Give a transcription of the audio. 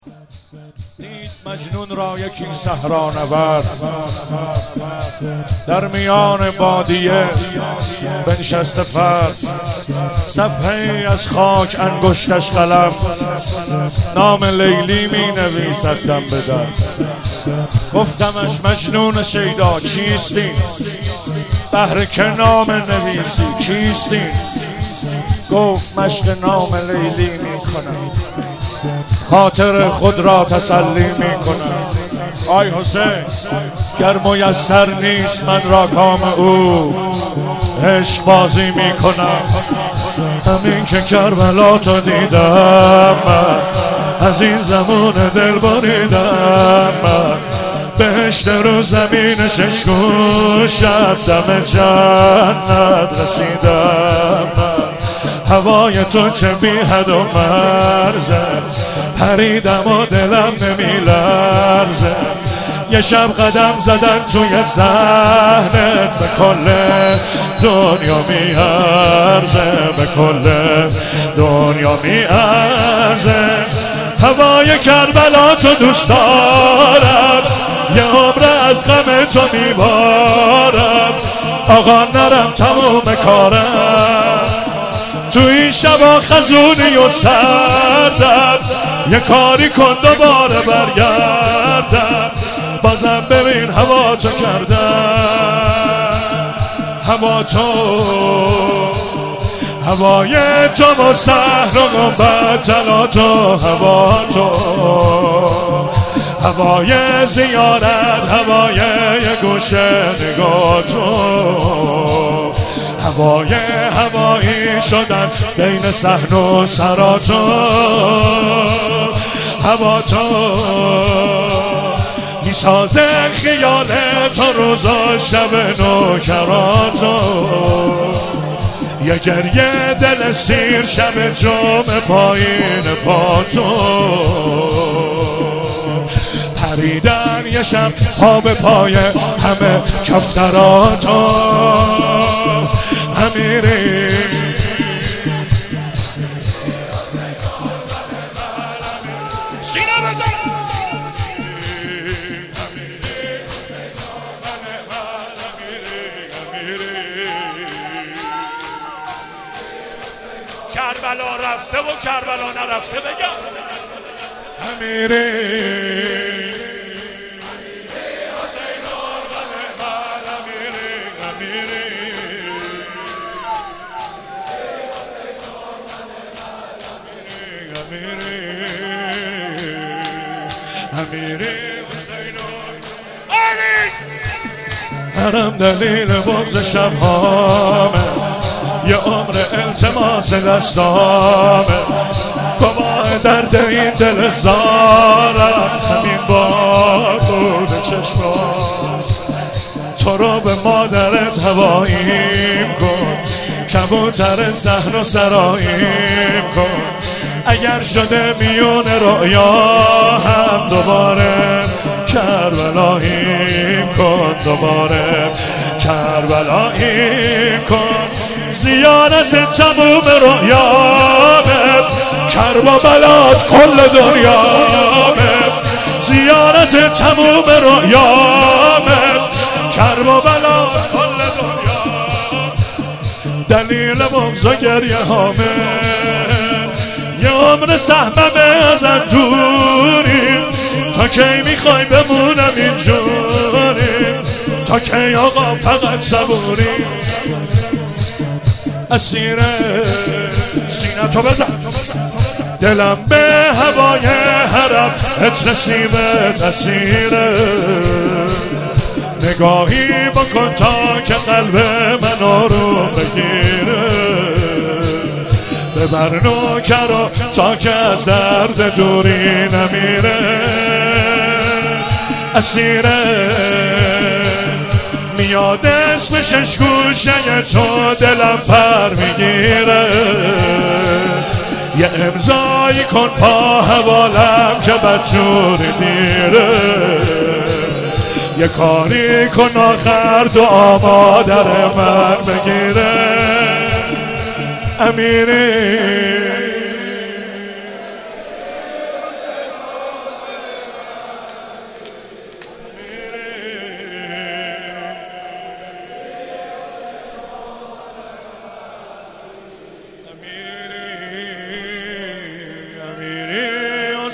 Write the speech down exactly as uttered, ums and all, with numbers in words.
دید مجنون را یکی صحرا نورد، در میان بادیه بنشسته فرد، صفحه‌ای از خاک انگشتش قلم، نام لیلی می نویسد دم به دم. گفتمش مجنون شیدا چیستی؟ بهر که نام نویسی کیستی؟ گفت مشق نام لیلی می کنم، خاطر خود را تسلی می کنم. آی حسین گر میسر نیست من را کام او، عشق بازی می کنم. همین که کربلا تو دیدم من، از این زمان دل بریدم من، بهشت رو زمینش عشق شب دم جنت رسیدم من. هوای تو چه بی حد و مرزه، پریدم و دلم نمی لرزه. یه شب قدم زدن توی ذهنت، به کل دنیا می ارزه، به کل دنیا می ارزه. هوای کربلا تو دوست دارم، یه عمر از غم تو می بارم. آقا نرم تموم کارم، تو این شبا خزونی و سردم، یه کاری کن دوباره برگردم. بازم ببین هوا تو کردم، هوا تو، هوای تو و سحر و گنبد طلا تو، هوا تو، هوای زیارت، هوای یه گوشه نگاه تو، هوای هوایی شدن بین صحن و سرا تو، هوا تو میسازه خیال تو روزا شب نوکراتو. یه گریه دل سیر شب جمعه پایین پاتو، پریدن یه شب پا به پای همه کفتراتو. امیری سینه بزن، کربلا رفته و کربلا نرفته بگم. امیری هرم دلیل بغض شبهامه، یه عمر التماس دستامه، گواه درد این دل زارم. همین با بود چشمام تو رو به مادرت هواییم کن، کبوتر صحن و سراییم کن. اگر شده میون رؤیا هم دوباره کربلاییم کن، دوباره کربلاییم کن. زیارت تموم رؤیامه، کربلات کل دنیامه. زیارت تموم رؤیامه، کربلات کل دنیامه. دلیل بغض و گریه هامه، یه عمر سهممه ازم دوری. تا کی میخوای بمونم اینجوری؟ تا کی آقا فقط صبوری؟ اسیره سینه تو بزن، دلم به هوای حرم ات نصیبت اسیره. نگاهی بکن تا که قلب من آروم بگیره، ببر نوکرا تا که از درد دوری نمیره. اسیره میاد اسمش گوشه تو دلم پر میگیره. یه امضایی کن پا حوالم که بدجوری دیره. یه کاری کن آخر دعا مادر من بگیره. امیری